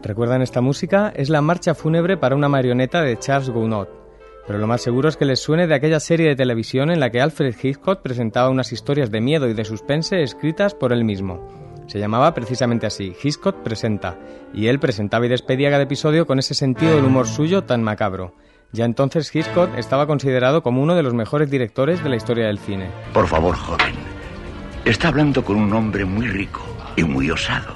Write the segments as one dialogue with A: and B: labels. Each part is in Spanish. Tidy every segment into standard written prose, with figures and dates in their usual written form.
A: ¿Recuerdan esta música? Es la marcha fúnebre para una marioneta de Charles Gounod. Pero lo más seguro es que les suene de aquella serie de televisión en la que Alfred Hitchcock presentaba unas historias de miedo y de suspense escritas por él mismo. Se llamaba precisamente así, Hitchcock presenta, y él presentaba y despedía cada episodio con ese sentido del humor suyo tan macabro. Ya entonces Hitchcock estaba considerado como uno de los mejores directores de la historia del cine.
B: Por favor, joven, está hablando con un hombre muy rico y muy osado.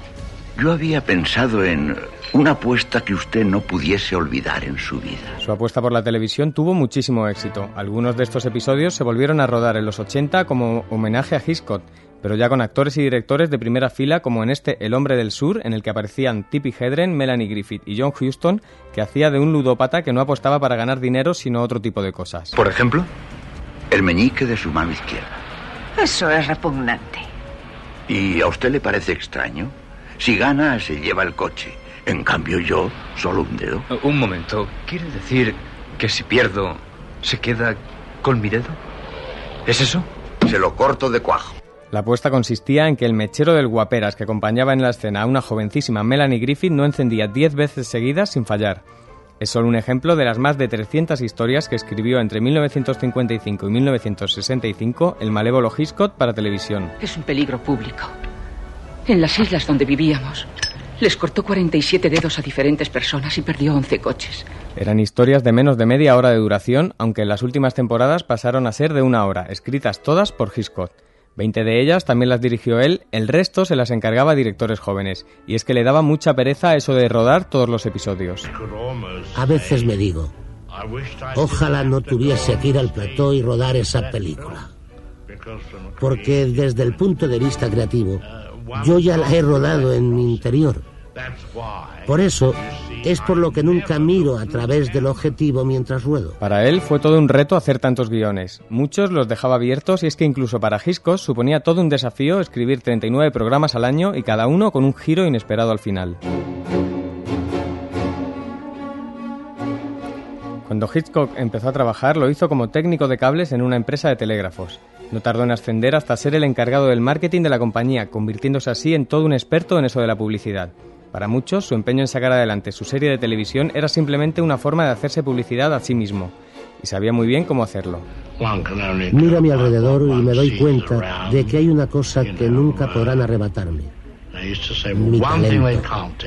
B: Yo había pensado en una apuesta que usted no pudiese olvidar en su vida.
A: Su apuesta por la televisión tuvo muchísimo éxito. Algunos de estos episodios se volvieron a rodar en los 80 como homenaje a Hitchcock, pero ya con actores y directores de primera fila como en este El hombre del sur, en el que aparecían Tippi Hedren, Melanie Griffith y John Huston, que hacía de un ludópata que no apostaba para ganar dinero sino otro tipo de cosas.
B: Por ejemplo, el meñique de su mano izquierda.
C: Eso es repugnante.
B: ¿Y a usted le parece extraño? Si gana, se lleva el coche. En cambio yo, solo un dedo.
D: Un momento, ¿quiere decir que si pierdo, se queda con mi dedo? ¿Es eso?
B: Se lo corto de cuajo.
A: La apuesta consistía en que el mechero del guaperas que acompañaba en la escena a una jovencísima Melanie Griffith no encendía 10 veces seguidas sin fallar. Es solo un ejemplo de las más de 300 historias que escribió entre 1955 y 1965 el malévolo Hitchcock para televisión.
E: Es un peligro público. En las islas donde vivíamos, les cortó 47 dedos a diferentes personas y perdió 11 coches.
A: Eran historias de menos de media hora de duración, aunque en las últimas temporadas pasaron a ser de 1 hora, escritas todas por Hitchcock. 20 de ellas también las dirigió él, el resto se las encargaba a directores jóvenes. Y es que le daba mucha pereza eso de rodar todos los episodios.
F: A veces me digo, ojalá no tuviese que ir al plató y rodar esa película. Porque desde el punto de vista creativo, yo ya la he rodado en mi interior. Por eso es por lo que nunca miro a través del objetivo mientras ruedo.
A: Para él fue todo un reto hacer tantos guiones. Muchos los dejaba abiertos y es que incluso para Hitchcock suponía todo un desafío escribir 39 programas al año y cada uno con un giro inesperado al final. Cuando Hitchcock empezó a trabajar lo hizo como técnico de cables en una empresa de telégrafos. No tardó en ascender hasta ser el encargado del marketing de la compañía, convirtiéndose así en todo un experto en eso de la publicidad. Para muchos, su empeño en sacar adelante su serie de televisión era simplemente una forma de hacerse publicidad a sí mismo, y sabía muy bien cómo hacerlo.
F: Miro a mi alrededor y me doy cuenta de que hay una cosa que nunca podrán arrebatarme: mi talento.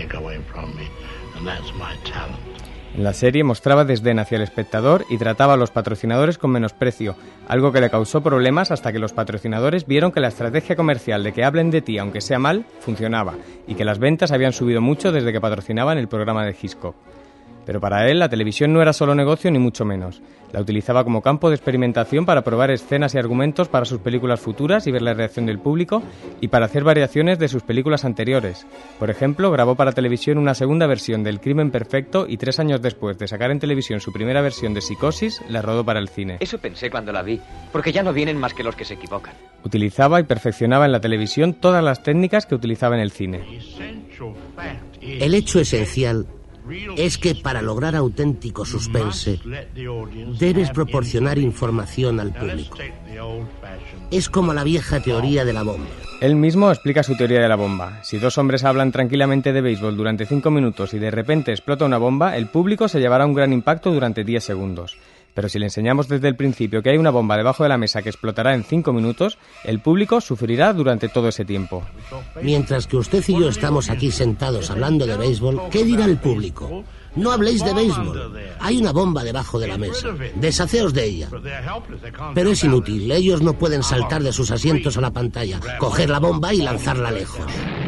A: En la serie mostraba desdén hacia el espectador y trataba a los patrocinadores con menosprecio, algo que le causó problemas hasta que los patrocinadores vieron que la estrategia comercial de que hablen de ti aunque sea mal funcionaba y que las ventas habían subido mucho desde que patrocinaban el programa de Hitchcock. Pero para él la televisión no era solo negocio ni mucho menos. La utilizaba como campo de experimentación para probar escenas y argumentos para sus películas futuras y ver la reacción del público y para hacer variaciones de sus películas anteriores. Por ejemplo, grabó para televisión una segunda versión del Crimen Perfecto y 3 años después de sacar en televisión su primera versión de Psicosis, la rodó para el cine.
G: Eso pensé cuando la vi, porque ya no vienen más que los que se equivocan.
A: Utilizaba y perfeccionaba en la televisión todas las técnicas que utilizaba en el cine.
F: El hecho esencial es que para lograr auténtico suspense debes proporcionar información al público. Es como la vieja teoría de la bomba.
A: Él mismo explica su teoría de la bomba. Si 2 hombres hablan tranquilamente de béisbol durante 5 minutos y de repente explota una bomba, el público se llevará un gran impacto durante 10 segundos. Pero si le enseñamos desde el principio que hay una bomba debajo de la mesa que explotará en 5 minutos, el público sufrirá durante todo ese tiempo.
F: Mientras que usted y yo estamos aquí sentados hablando de béisbol, ¿qué dirá el público? No habléis de béisbol. Hay una bomba debajo de la mesa. Deshaceos de ella. Pero es inútil. Ellos no pueden saltar de sus asientos a la pantalla, coger la bomba y lanzarla lejos.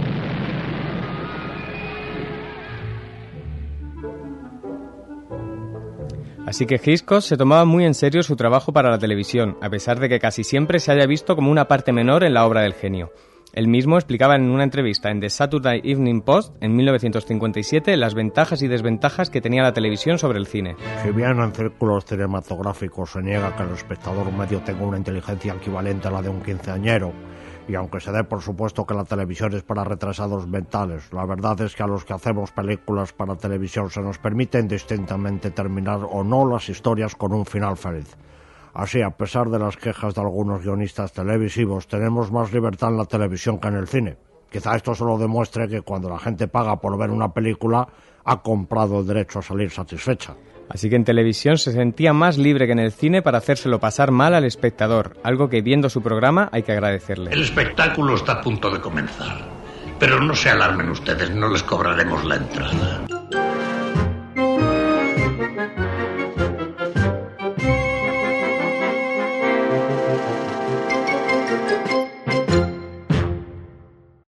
A: Así que Hitchcock se tomaba muy en serio su trabajo para la televisión, a pesar de que casi siempre se haya visto como una parte menor en la obra del genio. Él mismo explicaba en una entrevista en The Saturday Evening Post en 1957 las ventajas y desventajas que tenía la televisión sobre el cine.
H: Si bien en círculos cinematográficos se niega que el espectador medio tenga una inteligencia equivalente a la de un quinceañero, y aunque se dé por supuesto que la televisión es para retrasados mentales, la verdad es que a los que hacemos películas para televisión se nos permite indistintamente terminar o no las historias con un final feliz. Así, a pesar de las quejas de algunos guionistas televisivos, tenemos más libertad en la televisión que en el cine. Quizá esto solo demuestre que cuando la gente paga por ver una película, ha comprado el derecho a salir satisfecha.
A: Así que en televisión se sentía más libre que en el cine para hacérselo pasar mal al espectador, algo que viendo su programa hay que agradecerle.
I: El espectáculo está a punto de comenzar, pero no se alarmen ustedes, no les cobraremos la entrada.